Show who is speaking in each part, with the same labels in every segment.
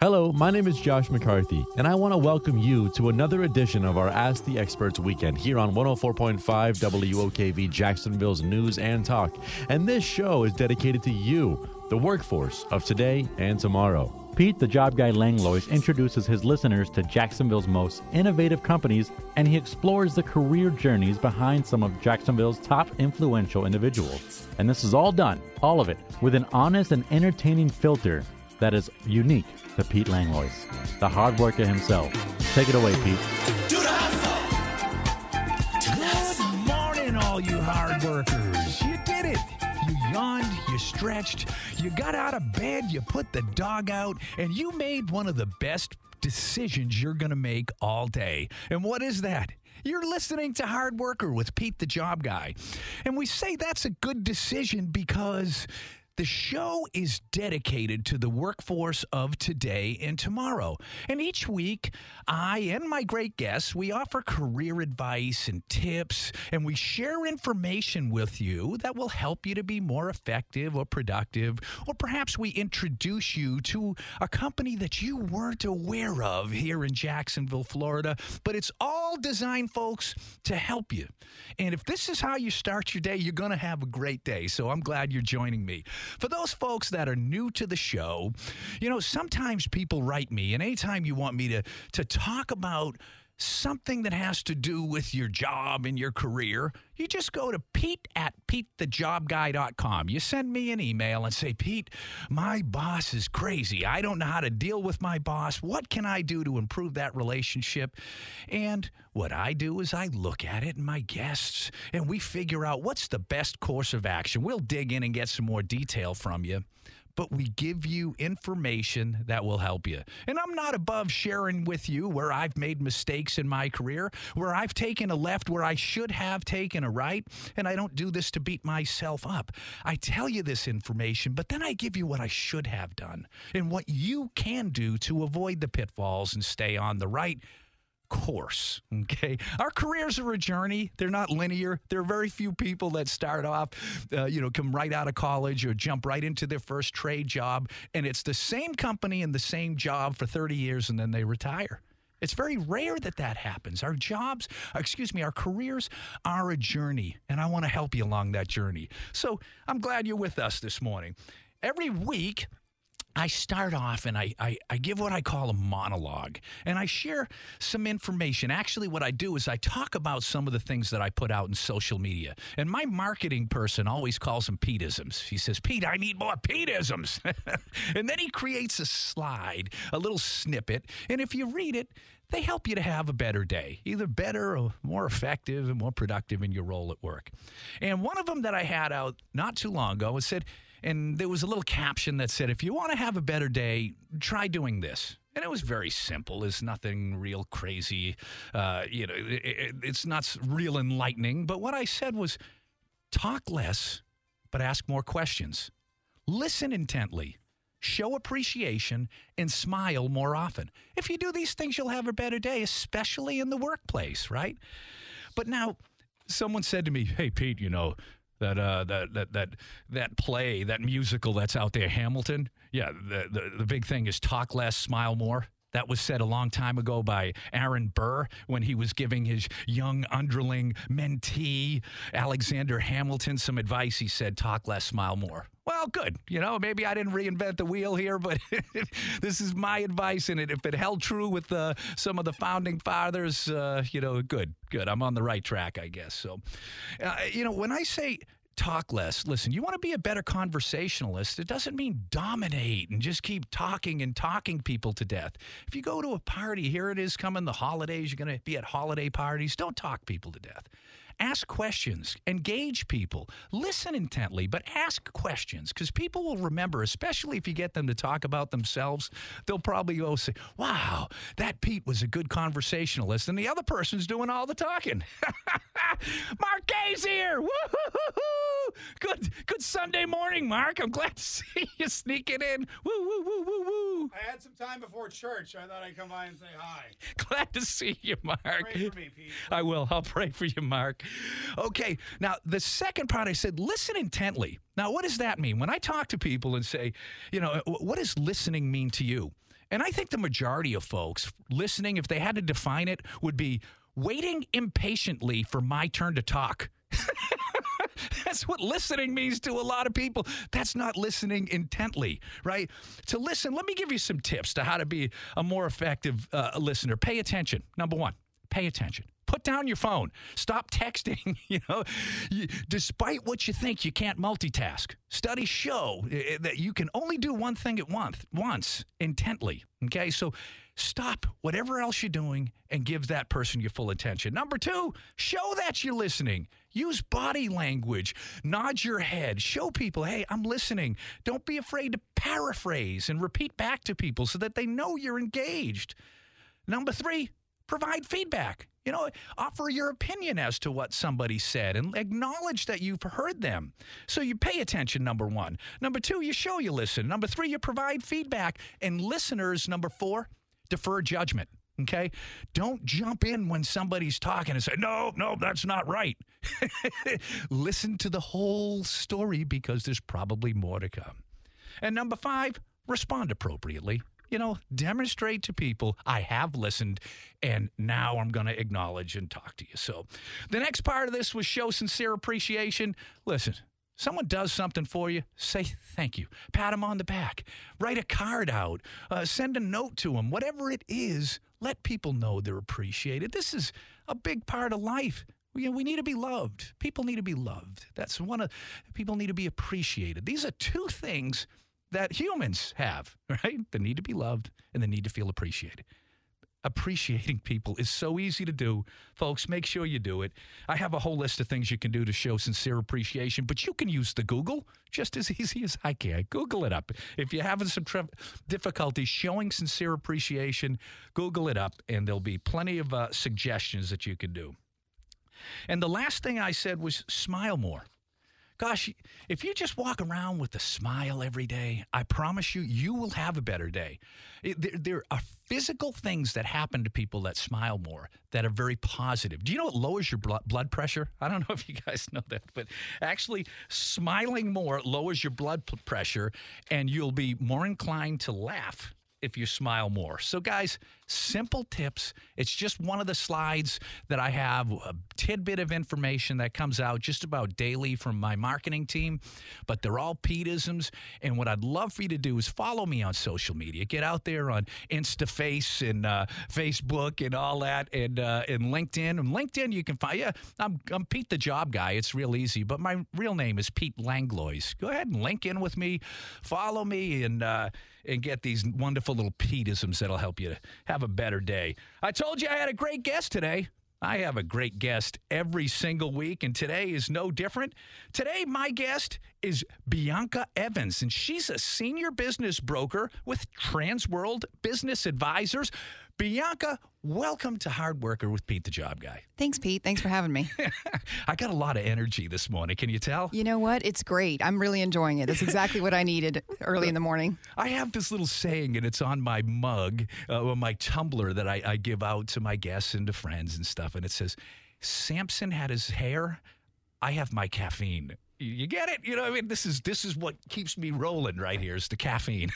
Speaker 1: Hello, my name is Josh McCarthy, and I want to welcome you to another edition of our Ask the Experts weekend here on 104.5 WOKV Jacksonville's News and Talk. And this show is dedicated to you, the workforce of today and tomorrow.
Speaker 2: Pete, the job guy Langlois, introduces his listeners to Jacksonville's most innovative companies, and he explores the career journeys behind some of Jacksonville's top influential individuals. And this is all done, all of it, with an honest and entertaining filter that is unique to Pete Langlois, the hard worker himself. Take it away, Pete.
Speaker 3: Good morning, all you hard workers. You did it. You yawned, you stretched, you got out of bed, you put the dog out, and you made one of the best decisions you're going to make all day. And what is that? You're listening to Hard Worker with Pete the Job Guy. And we say that's a good decision because the show is dedicated to the workforce of today and tomorrow. And each week, I and my great guests, we offer career advice and tips, and we share information with you that will help you to be more effective or productive, or perhaps we introduce you to a company that you weren't aware of here in Jacksonville, Florida. But it's all designed, folks, to help you. And if this is how you start your day, you're going to have a great day. So I'm glad you're joining me. For those folks that are new to the show, you know, sometimes people write me, and anytime you want me to talk about something that has to do with your job and your career, you just go to pete@petethejobguy.com. You send me an email and say, Pete, my boss is crazy. I don't know how to deal with my boss. What can I do to improve that relationship? And what I do is I look at it and my guests, and we figure out what's the best course of action. We'll dig in and get some more detail from you, but we give you information that will help you. And I'm not above sharing with you where I've made mistakes in my career, where I've taken a left where I should have taken a right, and I don't do this to beat myself up. I tell you this information, but then I give you what I should have done and what you can do to avoid the pitfalls and stay on the right course. Okay, our careers are a journey. They're not linear. There are very few people that start off, come right out of college or jump right into their first trade job, and it's the same company and the same job for 30 years, and then they retire. It's very rare that happens. Our careers are a journey, and I want to help you along that journey. So I'm glad you're with us this morning. Every week, I start off and I give what I call a monologue, and I share some information. Actually, what I do is I talk about some of the things that I put out in social media. And my marketing person always calls them Pete-isms. He says, Pete, I need more Pete-isms. And then he creates a slide, a little snippet. And if you read it, they help you to have a better day, either better or more effective and more productive in your role at work. And one of them that I had out not too long ago, it said, and there was a little caption that said, if you want to have a better day, try doing this. And it was very simple. It's nothing real crazy. It's not real enlightening. But what I said was, talk less, but ask more questions. Listen intently. Show appreciation and smile more often. If you do these things, you'll have a better day, especially in the workplace, right? But now, someone said to me, hey, Pete, that play, that musical that's out there, Hamilton. Yeah, the big thing is talk less, smile more. That was said a long time ago by Aaron Burr when he was giving his young underling mentee, Alexander Hamilton, some advice. He said, talk less, smile more. Well, good. Maybe I didn't reinvent the wheel here, but this is my advice. And if it held true with some of the founding fathers, good. I'm on the right track, I guess. So, when I say talk less, listen, you want to be a better conversationalist. It doesn't mean dominate and just keep talking people to death. If you go to a party, here it is coming the holidays, you're going to be at holiday parties, don't talk people to death. Ask questions, engage people, listen intently, but ask questions, because people will remember, especially if you get them to talk about themselves. They'll probably go say, wow, that Pete was a good conversationalist, and the other person's doing all the talking. Mark Gay's here. Woo-hoo-hoo-hoo. Good Sunday morning, Mark. I'm glad to see you sneaking in. Woo-woo-woo-woo-woo.
Speaker 4: I had some time before church. I thought I'd come by and say hi.
Speaker 3: Glad to see you, Mark.
Speaker 4: Pray for me, Pete.
Speaker 3: I will. I'll pray for you, Mark. Okay, now the second part, I said, listen intently. Now, what does that mean? When I talk to people and say, what does listening mean to you? And I think the majority of folks listening, if they had to define it, would be waiting impatiently for my turn to talk. That's what listening means to a lot of people. That's not listening intently, right? To listen, let me give you some tips to how to be a more effective listener. Pay attention. Number one, pay attention. Put down your phone. Stop texting. Despite what you think, you can't multitask. Studies show that you can only do one thing at once intently. Okay, so stop whatever else you're doing and give that person your full attention. Number two, show that you're listening. Use body language. Nod your head. Show people, hey, I'm listening. Don't be afraid to paraphrase and repeat back to people so that they know you're engaged. Number three, provide feedback. Offer your opinion as to what somebody said and acknowledge that you've heard them. So you pay attention, number one. Number two, you show you listen. Number three, you provide feedback. And listeners, number four, defer judgment. Okay? Don't jump in when somebody's talking and say, no, that's not right. Listen to the whole story because there's probably more to come. And number five, respond appropriately. Demonstrate to people, I have listened, and now I'm going to acknowledge and talk to you. So the next part of this was show sincere appreciation. Listen, someone does something for you, say thank you. Pat them on the back. Write a card out. Send a note to them. Whatever it is, let people know they're appreciated. This is a big part of life. We need to be loved. People need to be loved. People need to be appreciated. These are two things that humans have, right? The need to be loved and the need to feel appreciated. Appreciating people is so easy to do. Folks, make sure you do it. I have a whole list of things you can do to show sincere appreciation, but you can use the Google just as easy as I can. Google it up. If you're having some difficulty showing sincere appreciation, Google it up, and there'll be plenty of suggestions that you can do. And the last thing I said was smile more. Gosh, if you just walk around with a smile every day, I promise you will have a better day. There are physical things that happen to people that smile more that are very positive. Do you know it lowers your blood pressure? I don't know if you guys know that, but actually smiling more lowers your blood pressure, and you'll be more inclined to laugh if you smile more. So guys, simple tips. It's just one of the slides that I have, a tidbit of information that comes out just about daily from my marketing team, but they're all Pete-isms. And what I'd love for you to do is follow me on social media. Get out there on InstaFace and Facebook and all that, and LinkedIn. And LinkedIn, you can find, I'm Pete the Job Guy. It's real easy, but my real name is Pete Langlois. Go ahead and link in with me, follow me, and get these wonderful little Pete-isms that'll help you have a better day. I told you I had a great guest today. I have a great guest every single week, and today is no different. Today, my guest is Bianca Evans, and she's a senior business broker with Transworld Business Advisors. Bianca, welcome to Hard Worker with Pete the Job Guy.
Speaker 5: Thanks, Pete. Thanks for having me.
Speaker 3: I got a lot of energy this morning. Can you tell?
Speaker 5: You know what? It's great. I'm really enjoying it. It's exactly what I needed early in the morning.
Speaker 3: I have this little saying, and it's on my mug or my tumbler that I give out to my guests and to friends and stuff, and it says, Samson had his hair, I have my caffeine. You get it? You know what I mean? This is what keeps me rolling right here is the caffeine.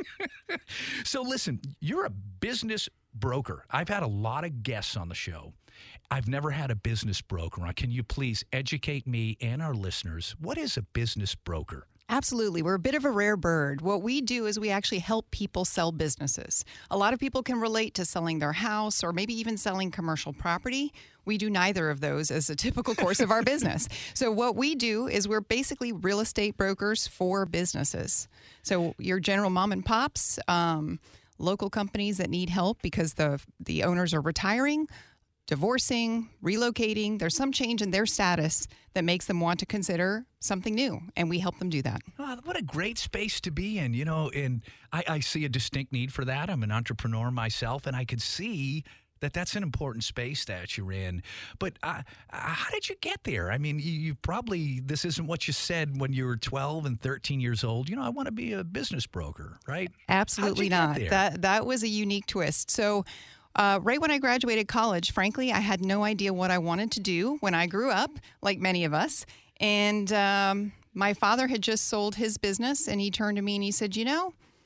Speaker 3: So listen, you're a business broker. I've had a lot of guests on the show. I've never had a business broker on. Can you please educate me and our listeners? What is a business broker?
Speaker 5: Absolutely. We're a bit of a rare bird. What we do is we actually help people sell businesses. A lot of people can relate to selling their house or maybe even selling commercial property. We do neither of those as a typical course of our business. So what we do is we're basically real estate brokers for businesses. So your general mom and pops, local companies that need help because the owners are retiring, divorcing, relocating. There's some change in their status that makes them want to consider something new, and we help them do that.
Speaker 3: Oh, what a great space to be in, and I see a distinct need for that. I'm an entrepreneur myself, and I could see that's an important space that you're in. But how did you get there? I mean, you probably, this isn't what you said when you were 12 and 13 years old. I want to be a business broker, right?
Speaker 5: Absolutely not. That was a unique twist. So right when I graduated college, frankly, I had no idea what I wanted to do when I grew up, like many of us. And my father had just sold his business, and he turned to me and he said,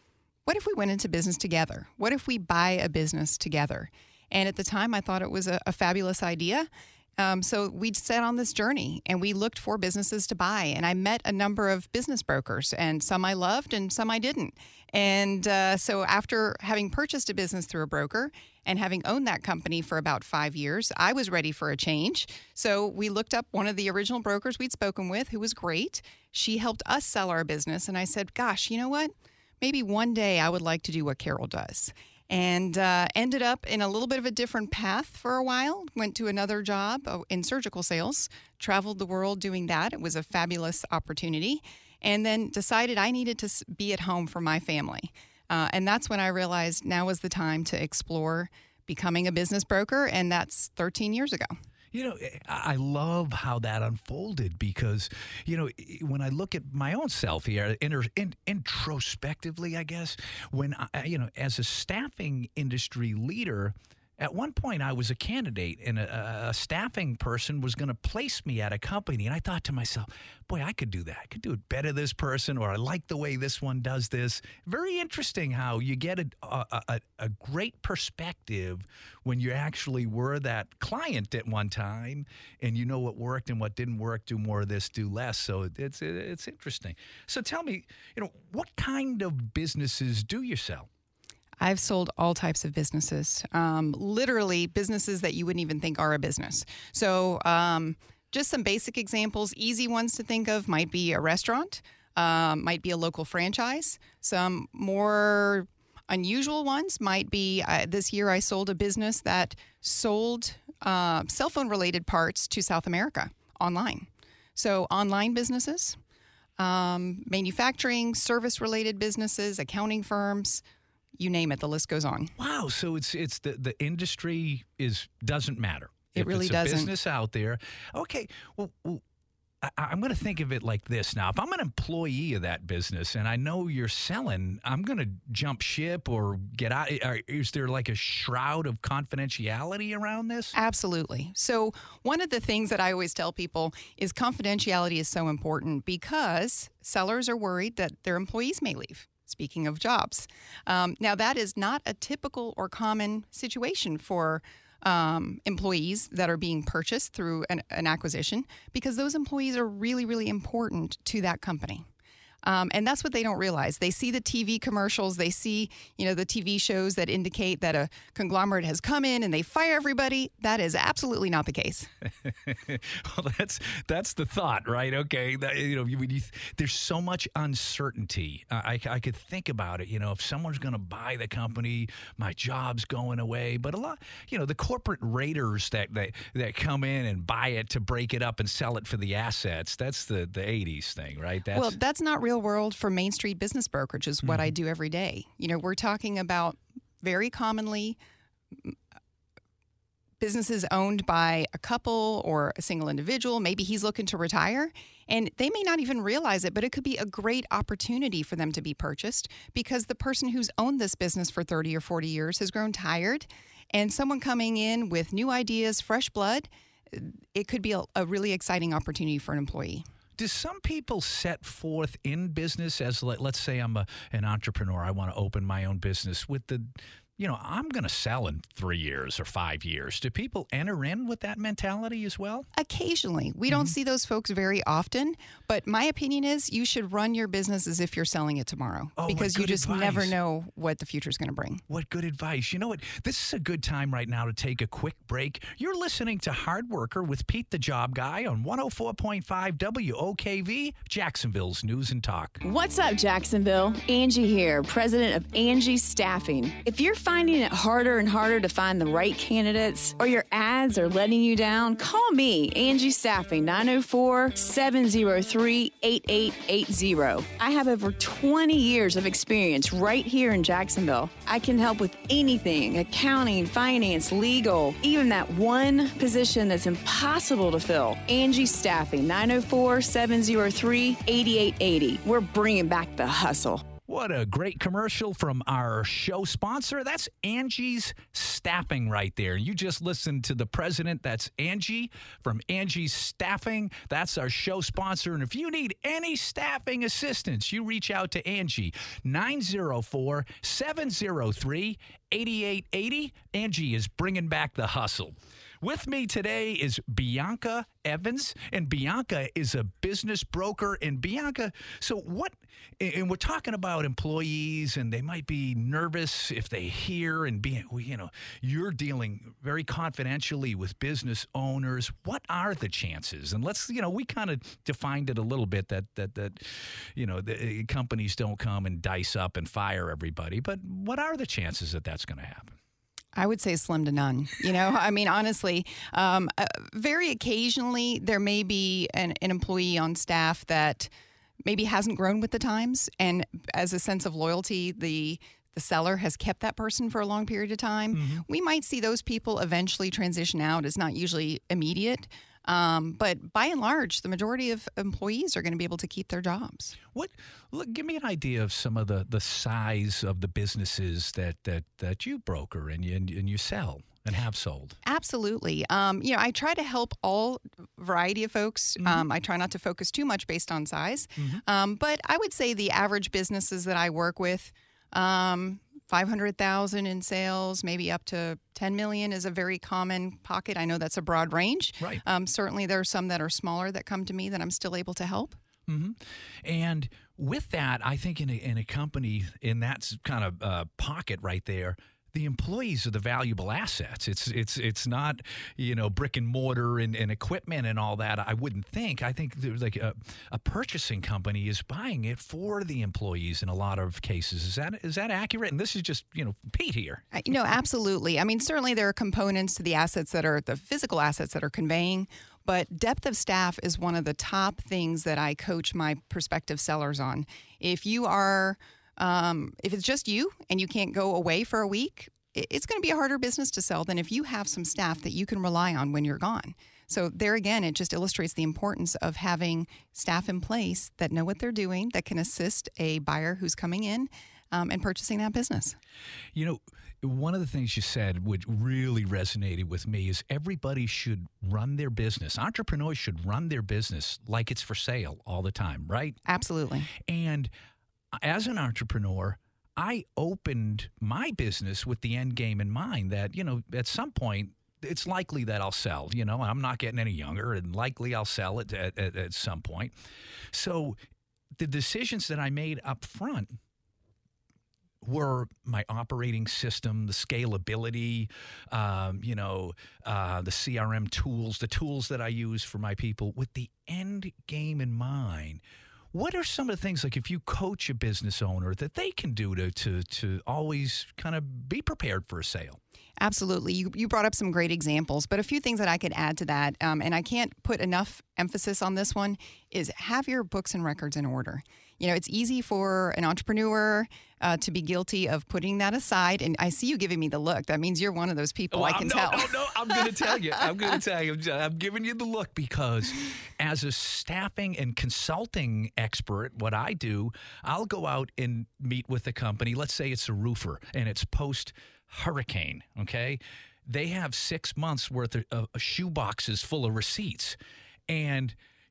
Speaker 5: what if we went into business together? What if we buy a business together? And at the time, I thought it was a fabulous idea. So we set on this journey and we looked for businesses to buy. And I met a number of business brokers, and some I loved and some I didn't. And so after having purchased a business through a broker and having owned that company for about 5 years, I was ready for a change. So we looked up one of the original brokers we'd spoken with, who was great. She helped us sell our business. And I said, gosh, you know what? Maybe one day I would like to do what Carol does. And ended up in a little bit of a different path for a while. Went to another job in surgical sales, traveled the world doing that. It was a fabulous opportunity. And then decided I needed to be at home for my family. And that's when I realized now was the time to explore becoming a business broker, and that's 13 years ago.
Speaker 3: You know, I love how that unfolded because, you know, when I look at my own self here, introspectively, I guess, when, as a staffing industry leader, at one point I was a candidate and a staffing person was going to place me at a company. And I thought to myself, boy, I could do that. I could do it better this person, or I like the way this one does this. Very interesting how you get a great perspective when you actually were that client at one time and you know what worked and what didn't work, do more of this, do less. So it's interesting. So tell me, what kind of businesses do you sell?
Speaker 5: I've sold all types of businesses, literally businesses that you wouldn't even think are a business. So just some basic examples, easy ones to think of might be a restaurant, might be a local franchise. Some more unusual ones might be this year I sold a business that sold cell phone related parts to South America online. So online businesses, manufacturing, service related businesses, accounting firms. You name it, the list goes on.
Speaker 3: Wow. So it's the industry doesn't matter.
Speaker 5: It really doesn't.
Speaker 3: It's a business out there. Okay. Well, I'm going to think of it like this now. If I'm an employee of that business and I know you're selling, I'm going to jump ship or get out. Is there like a shroud of confidentiality around this?
Speaker 5: Absolutely. So one of the things that I always tell people is confidentiality is so important because sellers are worried that their employees may leave. Speaking of jobs. Now, that is not a typical or common situation for employees that are being purchased through an acquisition because those employees are really, really important to that company. And that's what they don't realize. They see the TV commercials. They see, the TV shows that indicate that a conglomerate has come in and they fire everybody. That is absolutely not the case.
Speaker 3: Well, that's the thought, right? Okay. There's so much uncertainty. I could think about it. If someone's going to buy the company, my job's going away. But a lot, the corporate raiders that come in and buy it to break it up and sell it for the assets. That's the 80s thing, right?
Speaker 5: That's not real world for Main Street business brokerage is what I do every day. We're talking about very commonly businesses owned by a couple or a single individual. Maybe he's looking to retire and they may not even realize it, but it could be a great opportunity for them to be purchased because the person who's owned this business for 30 or 40 years has grown tired, and someone coming in with new ideas, fresh blood, it could be a really exciting opportunity for an employee.
Speaker 3: Do some people set forth in business as, let's say I'm an entrepreneur, I want to open my own business with I'm going to sell in 3 years or 5 years. Do people enter in with that mentality as well?
Speaker 5: Occasionally. We don't see those folks very often, but my opinion is you should run your business as if you're selling it tomorrow because you just never know what the future is going to bring.
Speaker 3: What good advice. You know what? This is a good time right now to take a quick break. You're listening to Hard Worker with Pete the Job Guy on 104.5 WOKV, Jacksonville's News and Talk.
Speaker 6: What's up, Jacksonville? Angie here, president of Angie Staffing. If you're finding it harder and harder to find the right candidates or your ads are letting you down, call me, Angie Staffing, 904-703-8880. I have over 20 years of experience right here in Jacksonville. I can help with anything, accounting, finance, legal, even that one position that's impossible to fill. Angie Staffing, 904-703-8880. We're bringing back the hustle.
Speaker 3: What a great commercial from our show sponsor. That's Angie's Staffing right there. You just listened to the president. That's Angie from Angie's Staffing. That's our show sponsor. And if you need any staffing assistance, you reach out to Angie, 904-703-8880. Angie is bringing back the hustle. With me today is Bianca Evans, and Bianca is a business broker. And Bianca, and we're talking about employees, and they might be nervous if they hear and you're dealing very confidentially with business owners. What are the chances? And we kind of defined it a little bit that the companies don't come and dice up and fire everybody. But what are the chances that that's going to happen?
Speaker 5: I would say slim to none. Honestly, very occasionally there may be an employee on staff that maybe hasn't grown with the times, and as a sense of loyalty, the seller has kept that person for a long period of time. Mm-hmm. We might see those people eventually transition out. It's not usually immediate. But by and large, the majority of employees are going to be able to keep their jobs.
Speaker 3: Give me an idea of some of the size of the businesses that you broker and you sell and have sold.
Speaker 5: Absolutely. I try to help all variety of folks. Mm-hmm. I try not to focus too much based on size. Mm-hmm. But I would say the average businesses that I work with, 500,000 in sales, maybe up to 10 million is a very common pocket. I know that's a broad range.
Speaker 3: Right.
Speaker 5: Certainly there are some that are smaller that come to me that I'm still able to help.
Speaker 3: Mm-hmm. And with that, I think in a company in that kind of pocket right there, the employees are the valuable assets. It's not, brick and mortar and equipment and all that. I wouldn't think. I think there's like a purchasing company is buying it for the employees in a lot of cases. Is that accurate? And this is just, Pete here.
Speaker 5: Absolutely. I mean, certainly there are components to the assets that are the physical assets that are conveying, but depth of staff is one of the top things that I coach my prospective sellers on. If it's just you and you can't go away for a week, it's going to be a harder business to sell than if you have some staff that you can rely on when you're gone. So there again, it just illustrates the importance of having staff in place that know what they're doing, that can assist a buyer who's coming in and purchasing that business.
Speaker 3: One of the things you said, which really resonated with me, is everybody should run their business. Entrepreneurs should run their business like it's for sale all the time, right?
Speaker 5: Absolutely. And
Speaker 3: as an entrepreneur, I opened my business with the end game in mind that, at some point, it's likely that I'll sell. I'm not getting any younger, and likely I'll sell it at some point. So the decisions that I made up front were my operating system, the scalability, the CRM tools, the tools that I use for my people with the end game in mind. What are some of the things, like if you coach a business owner, that they can do to always kind of be prepared for a sale?
Speaker 5: Absolutely. You brought up some great examples, but a few things that I could add to that, and I can't put enough emphasis on this one, is have your books and records in order. It's easy for an entrepreneur to be guilty of putting that aside. And I see you giving me the look. That means you're one of those people. I can tell.
Speaker 3: No. I'm going to tell you. I'm giving you the look because as a staffing and consulting expert, what I do, I'll go out and meet with a company. Let's say it's a roofer and it's post-hurricane, okay? They have 6 months worth of shoe boxes full of receipts. And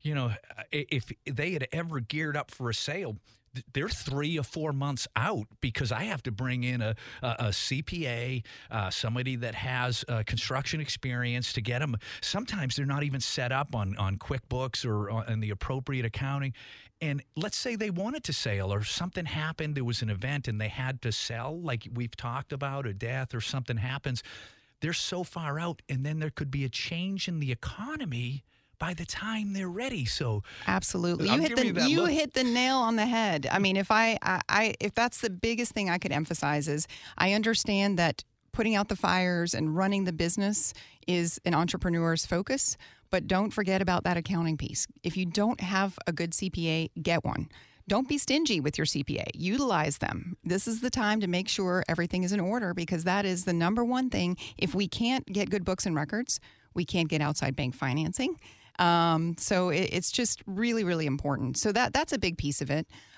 Speaker 3: if they had ever geared up for a sale, they're 3 or 4 months out because I have to bring in a CPA, somebody that has construction experience to get them. Sometimes they're not even set up on QuickBooks or on the appropriate accounting. And let's say they wanted to sell or something happened, there was an event and they had to sell, like we've talked about, a death or something happens. They're so far out, and then there could be a change in the economy by the time they're ready. So
Speaker 5: absolutely, you hit the nail on the head. I mean, if if that's the biggest thing I could emphasize is I understand that putting out the fires and running the business is an entrepreneur's focus, but don't forget about that accounting piece. If you don't have a good CPA, get one. Don't be stingy with your CPA. Utilize them. This is the time to make sure everything is in order because that is the number one thing. If we can't get good books and records, we can't get outside bank financing. So it's just really, really important. So that's a big piece of it.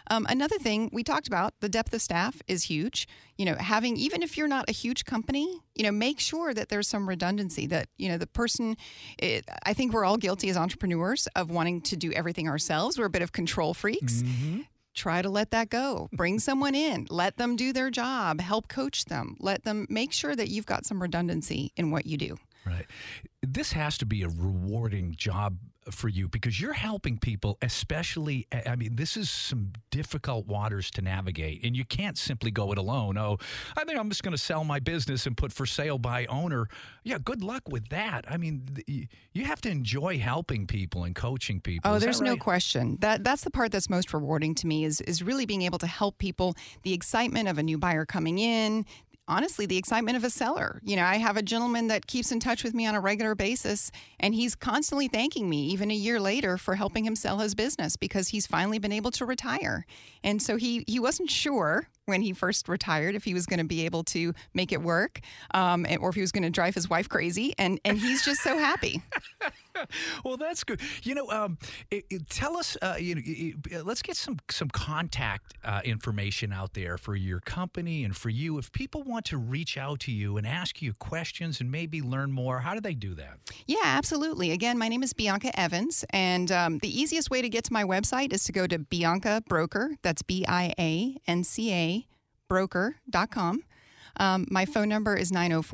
Speaker 5: Another thing we talked about, the depth of staff is huge. Having, even if you're not a huge company, make sure that there's some redundancy, that, the person, I think we're all guilty as entrepreneurs of wanting to do everything ourselves. We're a bit of control freaks.
Speaker 3: Mm-hmm.
Speaker 5: Try to let that go. Bring someone in. Let them do their job. Help coach them. Let them make sure that you've got some redundancy in what you do.
Speaker 3: Right. This has to be a rewarding job for you because you're helping people, especially, I mean, this is some difficult waters to navigate, and you can't simply go it alone. Oh, I think I'm just going to sell my business and put for sale by owner. Yeah, good luck with that. I mean, you have to enjoy helping people and coaching people.
Speaker 5: Oh,
Speaker 3: Is
Speaker 5: there's
Speaker 3: that
Speaker 5: no
Speaker 3: right?
Speaker 5: question. That's the part that's most rewarding to me is really being able to help people, the excitement of a new buyer coming in, honestly, the excitement of a seller. I have a gentleman that keeps in touch with me on a regular basis, and he's constantly thanking me, even a year later, for helping him sell his business because he's finally been able to retire. And so he wasn't sure when he first retired if he was going to be able to make it work or if he was going to drive his wife crazy. And he's just so happy.
Speaker 3: Well, that's good. Tell us. Let's get some contact information out there for your company and for you. If people want to reach out to you and ask you questions and maybe learn more, how do they do that?
Speaker 5: Yeah, absolutely. Again, my name is Bianca Evans, and the easiest way to get to my website is to go to Bianca Broker. That's BIANCA broker.com. My phone number is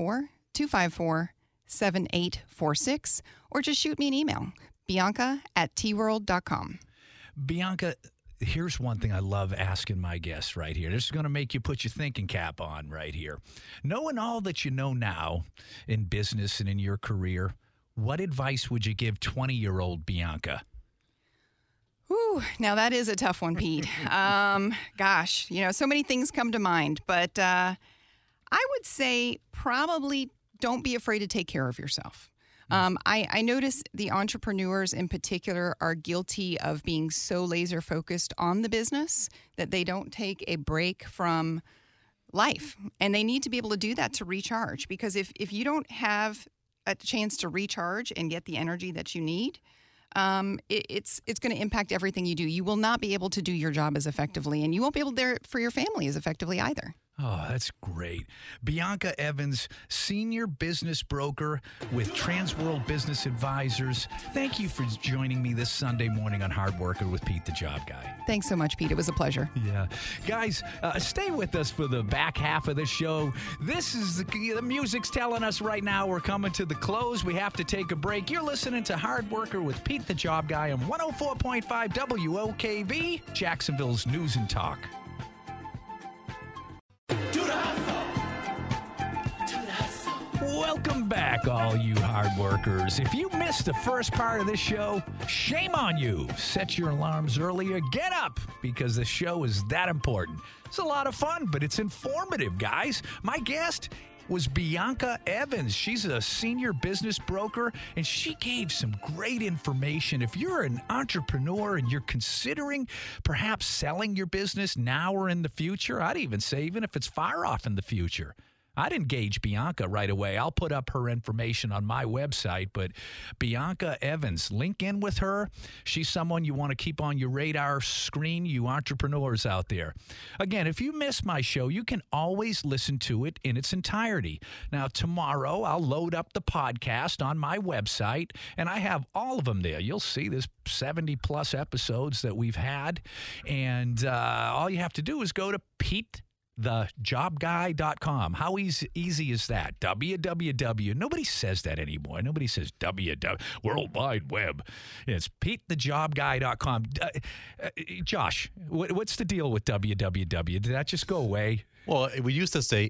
Speaker 5: 904-254-7846, or just shoot me an email, bianca@tworld.com.
Speaker 3: Bianca, here's one thing I love asking my guests right here. This is going to make you put your thinking cap on right here. Knowing all that you know now in business and in your career, what advice would you give 20-year-old Bianca?
Speaker 5: Ooh, now that is a tough one, Pete. Gosh, so many things come to mind, but I would say probably don't be afraid to take care of yourself. I notice the entrepreneurs in particular are guilty of being so laser focused on the business that they don't take a break from life. And they need to be able to do that to recharge, because if you don't have a chance to recharge and get the energy that you need, it's going to impact everything you do. You will not be able to do your job as effectively, and you won't be able to there for your family as effectively either.
Speaker 3: Oh, that's great. Bianca Evans, senior business broker with Transworld Business Advisors. Thank you for joining me this Sunday morning on Hard Worker with Pete the Job Guy.
Speaker 5: Thanks so much, Pete. It was a pleasure.
Speaker 3: Yeah. Guys, stay with us for the back half of the show. This is the music's telling us right now we're coming to the close. We have to take a break. You're listening to Hard Worker with Pete the Job Guy on 104.5 WOKV, Jacksonville's News and Talk. Welcome back, all you hard workers. If you missed the first part of this show, shame on you. Set your alarms earlier. Get up, because the show is that important. It's a lot of fun, but it's informative, guys. My guest was Bianca Evans. She's a senior business broker, and she gave some great information. If you're an entrepreneur and you're considering perhaps selling your business now or in the future, I'd even say even if it's far off in the future, I'd engage Bianca right away. I'll put up her information on my website, but Bianca Evans, link in with her. She's someone you want to keep on your radar screen, you entrepreneurs out there. Again, if you miss my show, you can always listen to it in its entirety. Now, tomorrow, I'll load up the podcast on my website, and I have all of them there. You'll see there's 70-plus episodes that we've had, and all you have to do is go to PeteTheJobGuy.com. How easy is that? www. Nobody says that anymore. Nobody says www. World Wide Web. It's PeteTheJobGuy.com. Josh, what's the deal with www? Did that just go away?
Speaker 1: Well, we used to say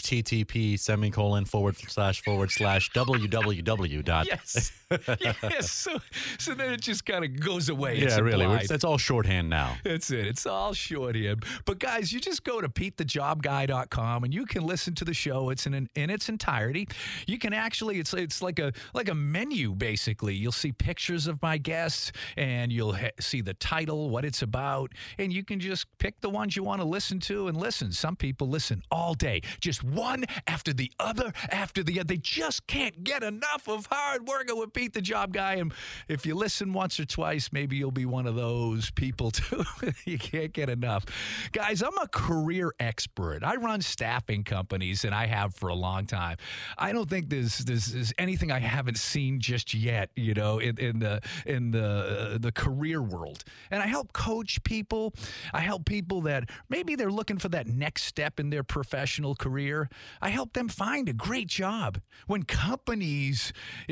Speaker 1: http://www.
Speaker 3: Yes. Yes. So then it just kind of goes away.
Speaker 1: Yeah,
Speaker 3: It's
Speaker 1: really.
Speaker 3: implied.
Speaker 1: It's all shorthand now.
Speaker 3: That's it. It's all shorthand. But guys, you just go to PeteTheJobGuy.com and you can listen to the show. It's in its entirety. You can actually, it's like a menu basically. You'll see pictures of my guests, and you'll see the title, what it's about, and you can just pick the ones you want to listen to and listen. Some people people, listen, all day, just one after the other after the other. They just can't get enough of hard working with Pete the Job Guy. And if you listen once or twice, maybe you'll be one of those people too. You can't get enough. Guys, I'm a career expert. I run staffing companies, and I have for a long time. I don't think there's anything I haven't seen just yet, in the career world. And I help coach people. I help people that maybe they're looking for that next step in their professional career. I help them find a great job. When companies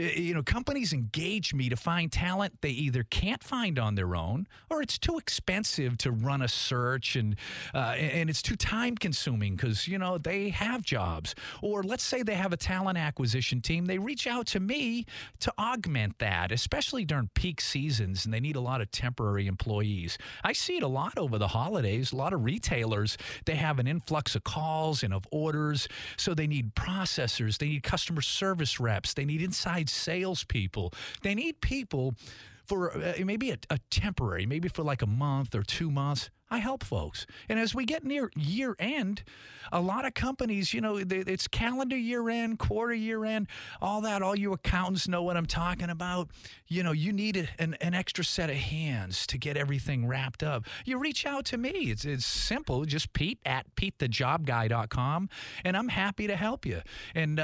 Speaker 3: engage me to find talent they either can't find on their own, or it's too expensive to run a search, and it's too time consuming because they have jobs. Or let's say they have a talent acquisition team. They reach out to me to augment that, especially during peak seasons, and they need a lot of temporary employees. I see it a lot over the holidays. A lot of retailers, they have an influx of calls and of orders, so they need processors, they need customer service reps, they need inside salespeople, they need people for maybe a temporary, maybe for like a month or 2 months. I help folks. And as we get near year end, a lot of companies, it's calendar year end, quarter year end, all that. All you accountants know what I'm talking about. You need an extra set of hands to get everything wrapped up. You reach out to me. It's simple. Just Pete at PeteTheJobGuy.com, and I'm happy to help you. And,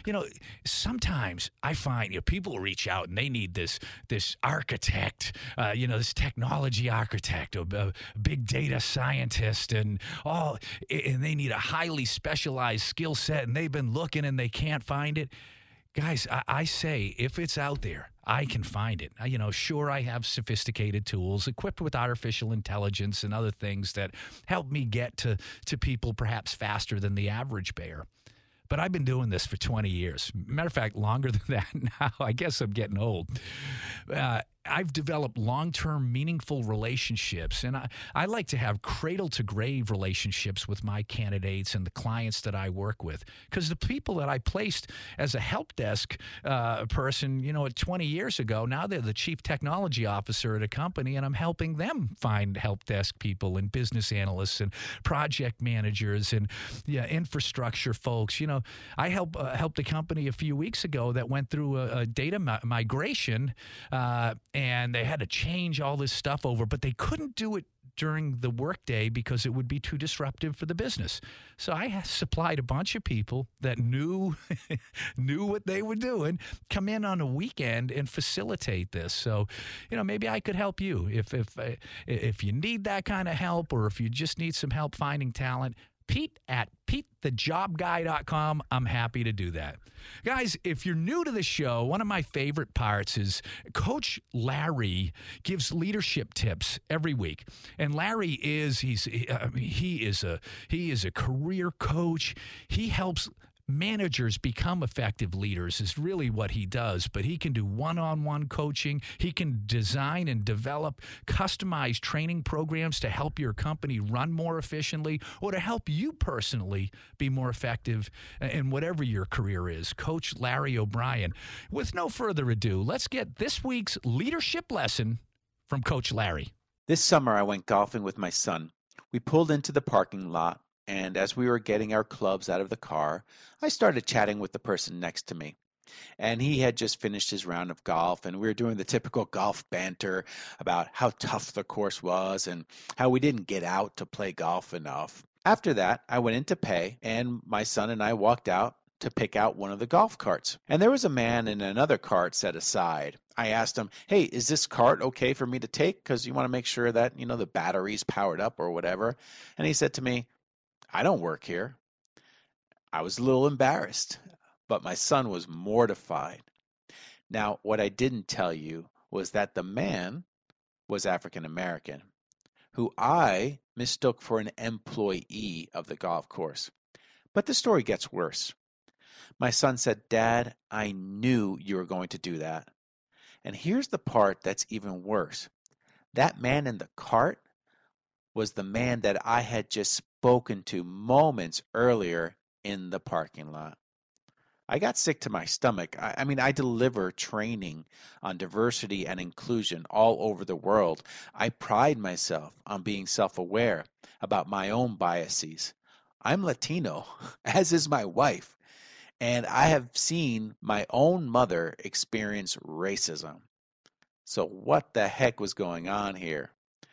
Speaker 3: sometimes I find people reach out and they need this architect, this technology architect, a big data scientist, and they need a highly specialized skill set, and they've been looking and they can't find it. Guys, I say if it's out there, I can find it. Sure, I have sophisticated tools equipped with artificial intelligence and other things that help me get to people perhaps faster than the average bear. But I've been doing this for 20 years. Matter of fact, longer than that now. I guess I'm getting old. I've developed long-term, meaningful relationships, and I like to have cradle-to-grave relationships with my candidates and the clients that I work with, because the people that I placed as a help desk person, 20 years ago, now they're the chief technology officer at a company, and I'm helping them find help desk people and business analysts and project managers and infrastructure folks. I helped a company a few weeks ago that went through a data migration, and they had to change all this stuff over, but they couldn't do it during the workday because it would be too disruptive for the business. So I supplied a bunch of people that knew what they were doing, come in on a weekend and facilitate this. So, maybe I could help you if you need that kind of help, or if you just need some help finding talent. Pete at PeteTheJobGuy.com. I'm happy to do that. Guys, if you're new to the show, one of my favorite parts is Coach Larry gives leadership tips every week. And Larry he is a career coach. He helps managers become effective leaders is really what he does, but he can do one-on-one coaching. He can design and develop customized training programs to help your company run more efficiently, or to help you personally be more effective in whatever your career is. Coach Larry O'Brien. With no further ado, let's get this week's leadership lesson from Coach Larry.
Speaker 7: This summer I went golfing with my son. We pulled into the parking lot, and as we were getting our clubs out of the car, I started chatting with the person next to me. And he had just finished his round of golf, and we were doing the typical golf banter about how tough the course was and how we didn't get out to play golf enough. After that, I went in to pay, and my son and I walked out to pick out one of the golf carts. And there was a man in another cart set aside. I asked him, "Hey, is this cart okay for me to take? Because you want to make sure that, the battery's powered up or whatever." And he said to me, "I don't work here." I was a little embarrassed, but my son was mortified. Now, what I didn't tell you was that the man was African American, who I mistook for an employee of the golf course. But the story gets worse. My son said, "Dad, I knew you were going to do that." And here's the part that's even worse. That man in the cart was the man that I had just spoken to moments earlier in the parking lot. I got sick to my stomach. I deliver training on diversity and inclusion all over the world. I pride myself on being self-aware about my own biases. I'm Latino, as is my wife, and I have seen my own mother experience racism. So, what the heck was going on here?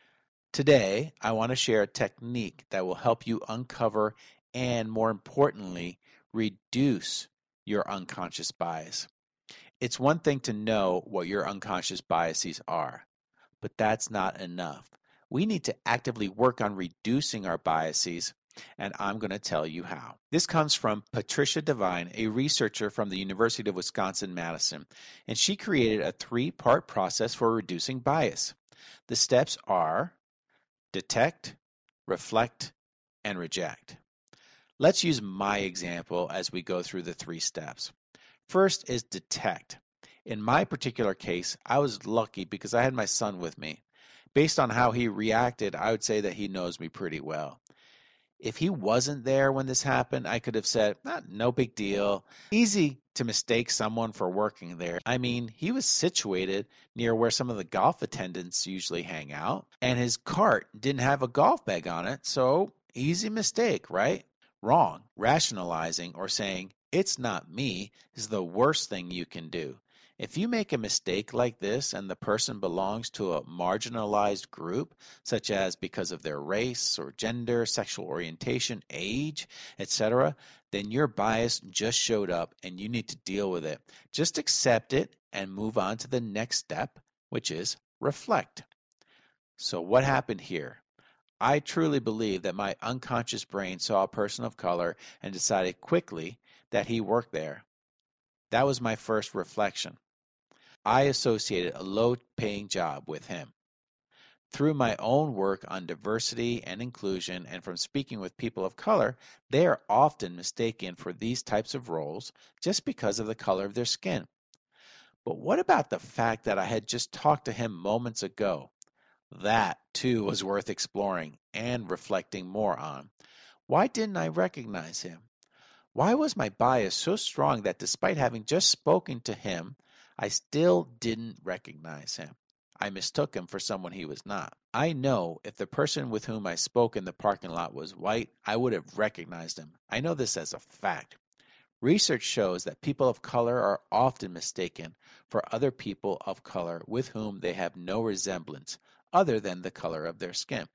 Speaker 7: Today, I want to share a technique that will help you uncover and, more importantly, reduce your unconscious bias. It's one thing to know what your unconscious biases are, but that's not enough. We need to actively work on reducing our biases, and I'm going to tell you how. This comes from Patricia Devine, a researcher from the University of Wisconsin-Madison, and she created a 3-part process for reducing bias. The steps are detect, reflect, and reject. Let's use my example as we go through the 3 steps. First is detect. In my particular case, I was lucky because I had my son with me. Based on how he reacted, I would say that he knows me pretty well. If he wasn't there when this happened, I could have said, no big deal. Easy to mistake someone for working there. I mean, he was situated near where some of the golf attendants usually hang out, and his cart didn't have a golf bag on it, so easy mistake, right? Wrong. Rationalizing or saying, it's not me, is the worst thing you can do. If you make a mistake like this and the person belongs to a marginalized group, such as because of their race or gender, sexual orientation, age, etc., then your bias just showed up and you need to deal with it. Just accept it and move on to the next step, which is reflect. So what happened here? I truly believe that my unconscious brain saw a person of color and decided quickly that he worked there. That was my first reflection. I associated a low-paying job with him. Through my own work on diversity and inclusion and from speaking with people of color, they are often mistaken for these types of roles just because of the color of their skin. But what about the fact that I had just talked to him moments ago? That, too, was worth exploring and reflecting more on. Why didn't I recognize him? Why was my bias so strong that despite having just spoken to him, I still didn't recognize him? I mistook him for someone he was not. I know if the person with whom I spoke in the parking lot was white, I would have recognized him. I know this as a fact. Research shows that people of color are often mistaken for other people of color with whom they have no resemblance other than the color of their skin.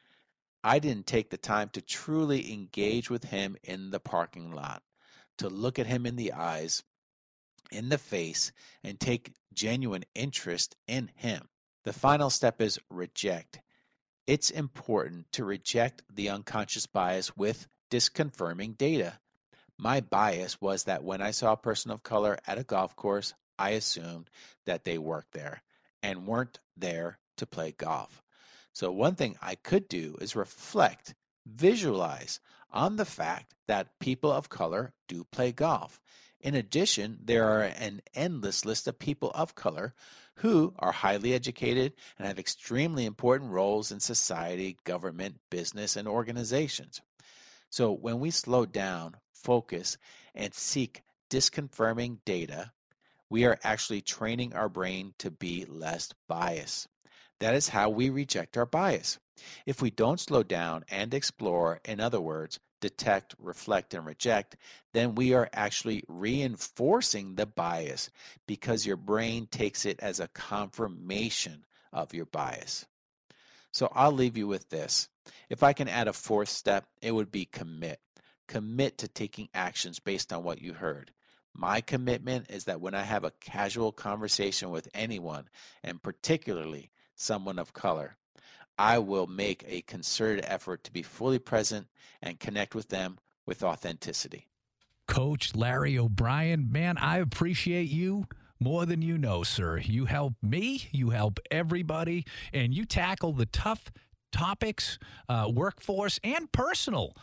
Speaker 7: I didn't take the time to truly engage with him in the parking lot, to look at him in the eyes, in the face, and take genuine interest in him. The final step is reject. It's important to reject the unconscious bias with disconfirming data. My bias was that when I saw a person of color at a golf course, I assumed that they worked there and weren't there to play golf. So one thing I could do is reflect, visualize on the fact that people of color do play golf. In addition, there are an endless list of people of color who are highly educated and have extremely important roles in society, government, business, and organizations. So when we slow down, focus, and seek disconfirming data, we are actually training our brain to be less biased. That is how we reject our bias. If we don't slow down and explore, in other words, detect, reflect, and reject, then we are actually reinforcing the bias because your brain takes it as a confirmation of your bias. So I'll leave you with this. If I can add a 4th step, it would be commit. Commit to taking actions based on what you heard. My commitment is that when I have a casual conversation with anyone, and particularly someone of color, I will make a concerted effort to be fully present and connect with them with authenticity.
Speaker 3: Coach Larry O'Brien, man, I appreciate you more than you know, sir. You help me, you help everybody, and you tackle the tough topics, workforce, and personal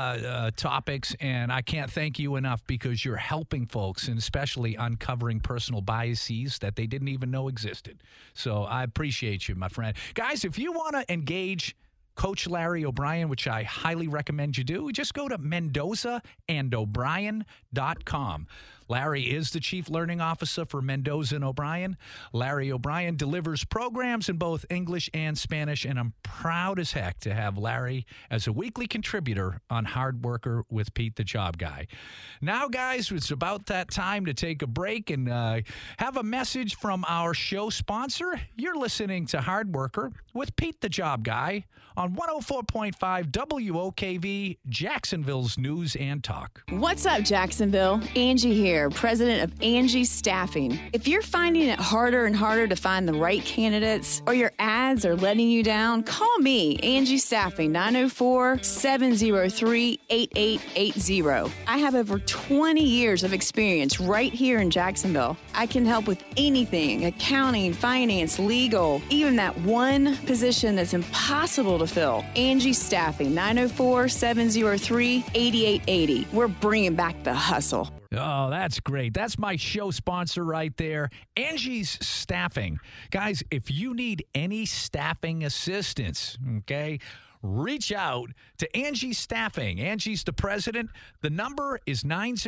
Speaker 3: topics, and I can't thank you enough because you're helping folks and especially uncovering personal biases that they didn't even know existed. So I appreciate you, my friend. Guys, if you want to engage Coach Larry O'Brien, which I highly recommend you do. Just go to MendozaandO'Brien.com. Larry is the Chief Learning Officer for Mendoza and O'Brien. Larry O'Brien delivers programs in both English and Spanish, and I'm proud as heck to have Larry as a weekly contributor on Hard Worker with Pete the Job Guy. Now, guys, it's about that time to take a break and have a message from our show sponsor. You're listening to Hard Worker with Pete the Job Guy on 104.5 WOKV, Jacksonville's News and Talk.
Speaker 6: What's up, Jacksonville? Angie here, president of Angie Staffing. If you're finding it harder and harder to find the right candidates or your ads are letting you down, call me, Angie Staffing, 904-703-8880. I have over 20 years of experience right here in Jacksonville. I can help with anything, accounting, finance, legal, even that one position that's impossible to fill. Angie Staffing, 904-703-8880. We're bringing back the hustle.
Speaker 3: Oh, that's great. That's my show sponsor right there, Angie's Staffing. Guys, if you need any staffing assistance, okay, reach out to Angie's Staffing. Angie's the president. The number is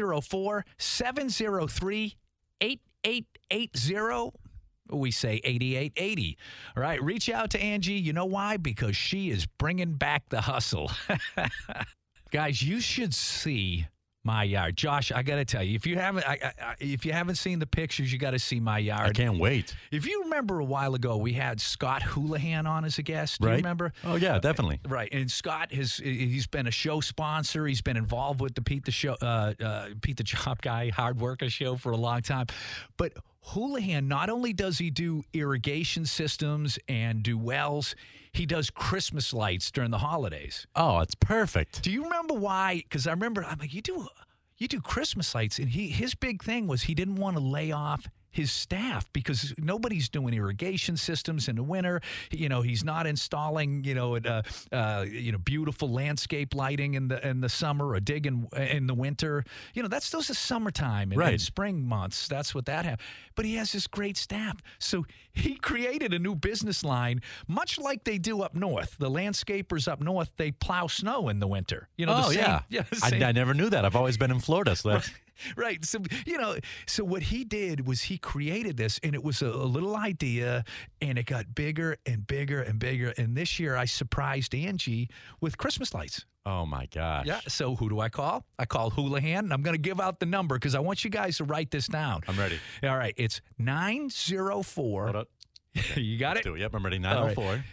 Speaker 3: 904-703-8880. We say 8880. All right, reach out to Angie. You know why? Because she is bringing back the hustle. Guys, you should see my yard. Josh, I got to tell you, if you haven't seen the pictures, you got to see my yard.
Speaker 1: I can't wait.
Speaker 3: If you remember a while ago, we had Scott Houlihan on as a guest. Do
Speaker 1: Right.
Speaker 3: you remember?
Speaker 1: Oh, yeah, definitely.
Speaker 3: Right. And Scott he's been a show sponsor. He's been involved with the Pete the Job Guy Hard Worker show for a long time. But Houlihan, not only does he do irrigation systems and do wells, he does Christmas lights during the holidays.
Speaker 1: Oh, it's perfect.
Speaker 3: Do you remember why? Because I remember, I'm like, you do Christmas lights, and his big thing was he didn't want to lay off his staff because nobody's doing irrigation systems in the winter. You know, he's not installing beautiful landscape lighting in the summer or digging in the winter. You know, those are summertime and spring months. That's what that happens. But he has this great staff, so he created a new business line, much like they do up north. The landscapers up north, they plow snow in the winter. You know,
Speaker 1: I never knew that. I've always been in Florida, so that's.
Speaker 3: Right. So, so what he did was he created this, and it was a little idea, and it got bigger and bigger and bigger. And this year I surprised Angie with Christmas lights.
Speaker 1: Oh, my gosh.
Speaker 3: Yeah. So who do I call? I call Houlihan, and I'm going to give out the number because I want you guys to write this down.
Speaker 1: I'm ready.
Speaker 3: All right. It's 904.
Speaker 1: Hold up. Okay.
Speaker 3: You got it?
Speaker 1: Let's do it. Yep, I'm ready. 904.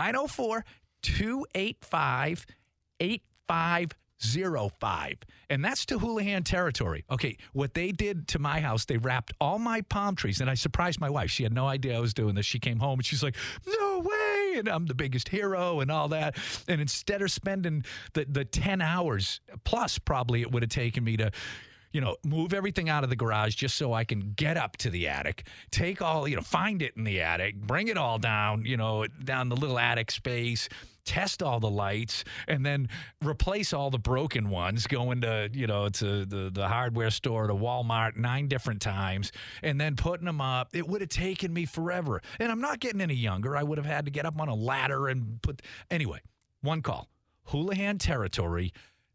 Speaker 3: 904-285-8505. And that's to Houlihan territory. Okay, what they did to my house, they wrapped all my palm trees, and I surprised my wife. She had no idea I was doing this. She came home, and she's like, no way, and I'm the biggest hero and all that. And instead of spending the 10 hours, plus probably it would have taken me to move everything out of the garage just so I can get up to the attic, take all, find it in the attic, bring it all down, down the little attic space, test all the lights, and then replace all the broken ones, going to, to the hardware store, to Walmart 9 different times, and then putting them up. It would have taken me forever. And I'm not getting any younger. I would have had to get up on a ladder and anyway, one call. Houlihan territory,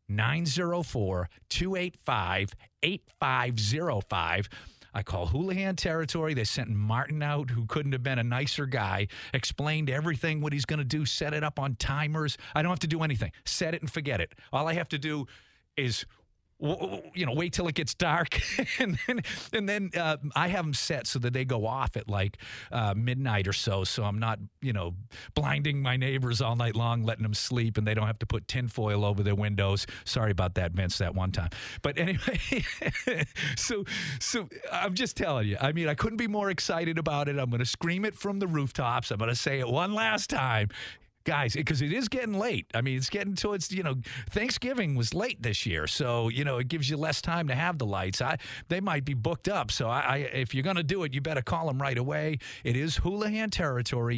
Speaker 3: 904-285-8505. I call Houlihan territory. They sent Martin out, who couldn't have been a nicer guy, explained everything, what he's going to do, set it up on timers. I don't have to do anything. Set it and forget it. All I have to do is wait till it gets dark, and then I have them set so that they go off at like midnight or so I'm not, blinding my neighbors all night long, letting them sleep, and they don't have to put tinfoil over their windows. Sorry about that, Vince, that one time. But anyway, so I'm just telling you, I mean, I couldn't be more excited about it. I'm going to scream it from the rooftops. I'm going to say it one last time. Guys, because it is getting late. I mean, it's getting towards, Thanksgiving was late this year. So, it gives you less time to have the lights. They might be booked up. So, if you're going to do it, you better call them right away. It is Houlihan territory,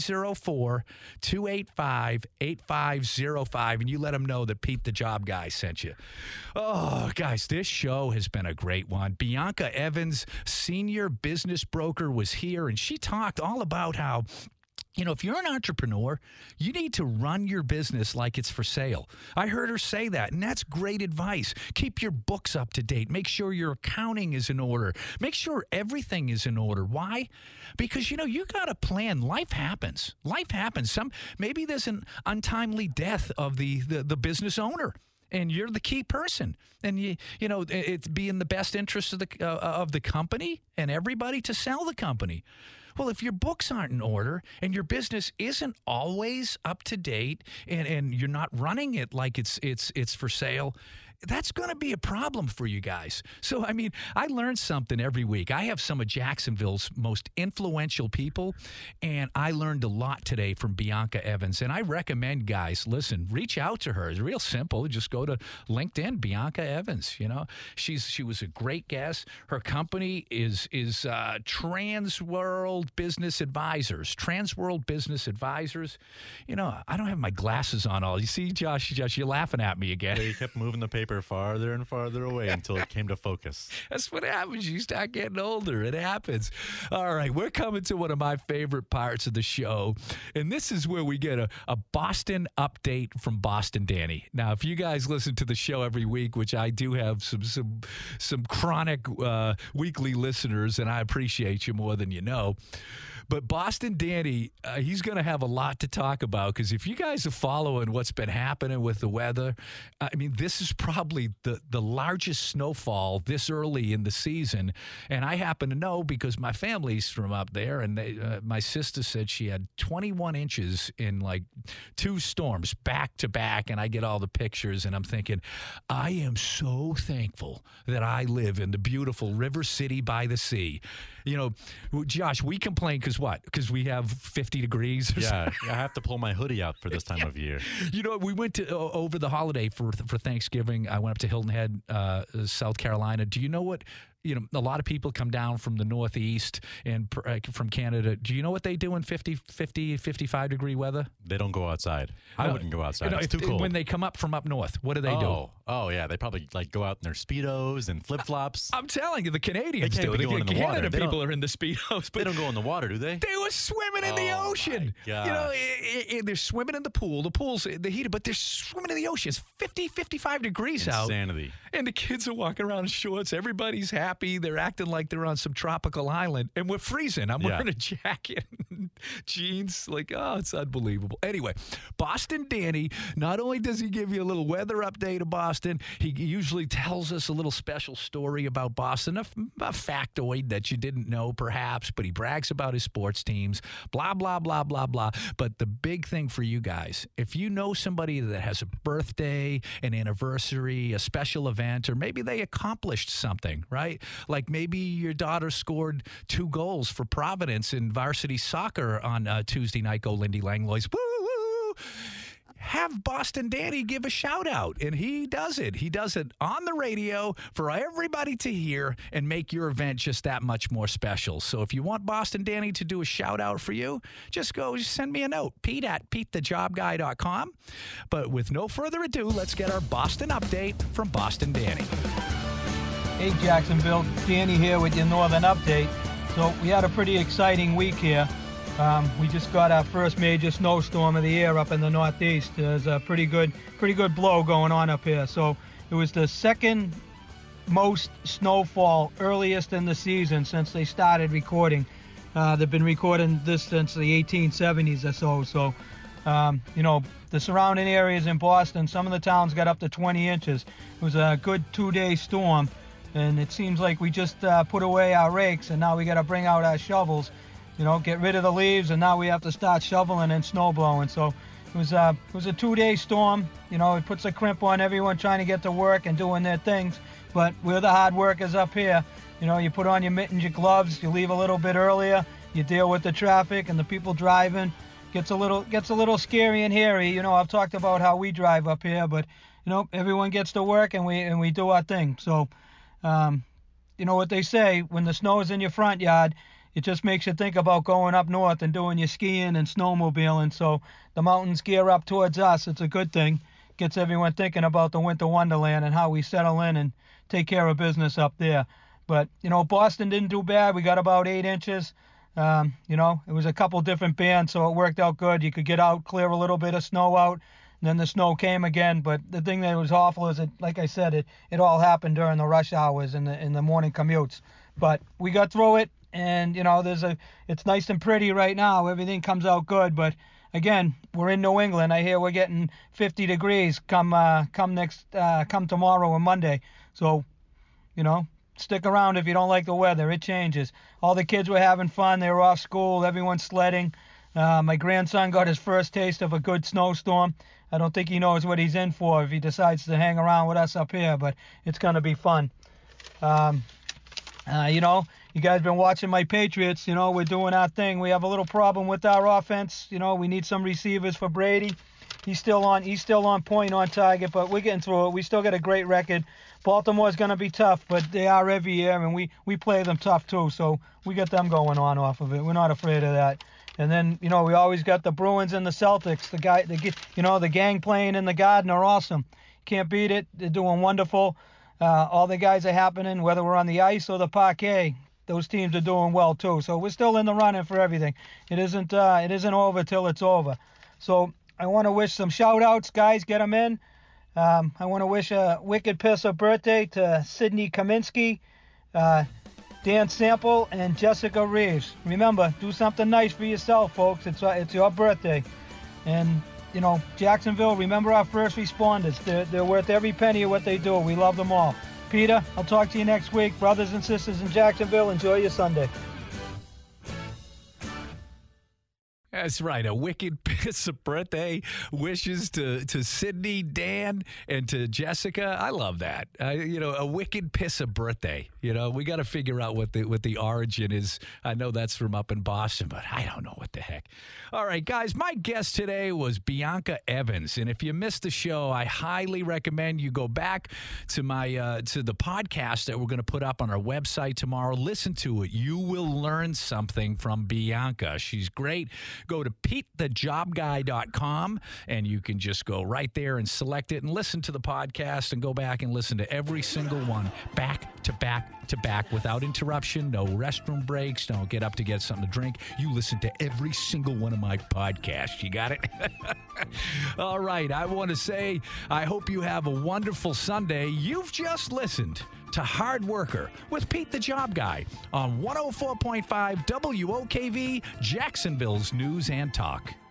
Speaker 3: 904-285-8505. And you let them know that Pete the Job Guy sent you. Oh, guys, this show has been a great one. Bianca Evans, senior business broker, was here, and she talked all about how If you're an entrepreneur, you need to run your business like it's for sale. I heard her say that, and that's great advice. Keep your books up to date. Make sure your accounting is in order. Make sure everything is in order. Why? Because, you got to plan. Life happens. Life happens. Maybe there's an untimely death of the business owner, and you're the key person. And, it's be in the best interest of the company and everybody to sell the company. Well, if your books aren't in order and your business isn't always up to date and you're not running it like it's for sale, that's going to be a problem for you guys. So, I learn something every week. I have some of Jacksonville's most influential people, and I learned a lot today from Bianca Evans. And I recommend, guys, listen, reach out to her. It's real simple. Just go to LinkedIn, Bianca Evans. She was a great guest. Her company is Transworld Business Advisors. Transworld Business Advisors. I don't have my glasses on all. You see, Josh, you're laughing at me again.
Speaker 1: They kept moving the paper farther and farther away until it came to focus.
Speaker 3: That's what happens. You start getting older. It happens. All right, we're coming to one of my favorite parts of the show, and this is where we get a Boston update from Boston Danny. Now, if you guys listen to the show every week, which I do have some chronic weekly listeners, and I appreciate you more than you know, but Boston Danny, he's going to have a lot to talk about, because if you guys are following what's been happening with the weather, this is probably the largest snowfall this early in the season. And I happen to know because my family's from up there, and my sister said she had 21 inches in like 2 storms back to back, and I get all the pictures, and I'm thinking, I am so thankful that I live in the beautiful River City by the sea. Josh, we complain because what? Because we have 50 degrees?
Speaker 1: Yeah, I have to pull my hoodie out for this time of year.
Speaker 3: We went to over the holiday for Thanksgiving. I went up to Hilton Head, South Carolina. Do you know what? A lot of people come down from the Northeast and from Canada. Do you know what they do in 50, 55 degree weather?
Speaker 1: They don't go outside. I wouldn't go outside. It's too cold.
Speaker 3: When they come up from up north, what do they do?
Speaker 1: Oh, yeah. They probably go out in their Speedos and flip-flops.
Speaker 3: I'm telling you, the Canadians
Speaker 1: do.
Speaker 3: The
Speaker 1: Canada
Speaker 3: Canada people are in the Speedos. But
Speaker 1: they don't go in the water, do they?
Speaker 3: They were swimming in the ocean. They're swimming in the pool. The pool's heated, but they're swimming in the ocean. It's 50, 55 degrees out.
Speaker 1: Insanity.
Speaker 3: And the kids are walking around in shorts. Everybody's happy. They're acting like they're on some tropical island. And we're freezing. I'm wearing a jacket and jeans. It's unbelievable. Anyway, Boston Danny, not only does he give you a little weather update of Boston, he usually tells us a little special story about Boston, a factoid that you didn't know perhaps, but he brags about his sports teams, blah, blah, blah, blah, blah. But the big thing for you guys, if you know somebody that has a birthday, an anniversary, a special event, or maybe they accomplished something, right? Like maybe your daughter scored 2 goals for Providence in varsity soccer on Tuesday night. Go Lindy Langlois. Woo, woo. Have Boston Danny give a shout out, and he does it. He does it on the radio for everybody to hear and make your event just that much more special. So if you want Boston Danny to do a shout out for you, just send me a note, pete@petethejobguy.com. But with no further ado, let's get our Boston update from Boston Danny.
Speaker 8: Hey Jacksonville, Danny here with your Northern Update. So we had a pretty exciting week here. We just got our first major snowstorm of the year up in the Northeast. There's a pretty good blow going on up here. So it was the second most snowfall earliest in the season since they started recording. They've been recording this since the 1870s or so. So, the surrounding areas in Boston, some of the towns got up to 20 inches. It was a good 2-day storm, and it seems like we just put away our rakes, and now we got to bring out our shovels. Get rid of the leaves, and now we have to start shoveling and snow blowing. So it was a 2-day storm. It puts a crimp on everyone trying to get to work and doing their things. But we're the hard workers up here. You put on your mittens, your gloves, you leave a little bit earlier, you deal with the traffic and the people driving. Gets a little scary and hairy. I've talked about how we drive up here, but everyone gets to work and we do our thing. So, what they say, when the snow is in your front yard, it just makes you think about going up north and doing your skiing and snowmobiling. So the mountains gear up towards us. It's a good thing. Gets everyone thinking about the winter wonderland and how we settle in and take care of business up there. But, Boston didn't do bad. We got about 8 inches. It was a couple different bands, so it worked out good. You could get out, clear a little bit of snow out, and then the snow came again. But the thing that was awful is that, like I said, it all happened during the rush hours and the morning commutes. But we got through it, and it's nice and pretty right now. Everything comes out good, but again, we're in New England. I hear we're getting 50 degrees come tomorrow and Monday. So, stick around if you don't like the weather. It changes. All the kids were having fun. They were off school. Everyone's sledding. My grandson got his first taste of a good snowstorm. I don't think he knows what he's in for if he decides to hang around with us up here, but it's going to be fun. You guys been watching my Patriots. We're doing our thing. We have a little problem with our offense. We need some receivers for Brady. He's still on point, on target, but we're getting through it. We still got a great record. Baltimore's going to be tough, but they are every year, and we play them tough too, so we got them going on off of it. We're not afraid of that. And then, we always got the Bruins and the Celtics. The gang playing in the Garden are awesome. Can't beat it. They're doing wonderful. All the guys are happening, whether we're on the ice or the parquet. Those teams are doing well too. So we're still in the running for everything. It isn't over till it's over. So I want to wish some shout-outs, guys. Get them in. I want to wish a wicked piss of birthday to Sydney Kaminsky, Dan Sample, and Jessica Reeves. Remember, do something nice for yourself, folks. It's your birthday. And, Jacksonville, remember our first responders. They're worth every penny of what they do. We love them all. Peter, I'll talk to you next week. Brothers and sisters in Jacksonville, enjoy your Sunday.
Speaker 3: That's right. A wicked piss of birthday wishes to Sydney, Dan, and to Jessica. I love that. A wicked piss of birthday. We got to figure out what the origin is. I know that's from up in Boston, but I don't know what the heck. All right, guys, my guest today was Bianca Evans. And if you missed the show, I highly recommend you go back to to the podcast that we're going to put up on our website tomorrow. Listen to it. You will learn something from Bianca. She's great. Go to PeteTheJobGuy.com, and you can just go right there and select it and listen to the podcast and go back and listen to every single one back to back to back without interruption, no restroom breaks, don't get up to get something to drink. You listen to every single one of my podcasts. You got it? All right. I want to say I hope you have a wonderful Sunday. You've just listened to Hard Worker with Pete the Job Guy on 104.5 WOKV, Jacksonville's News and Talk.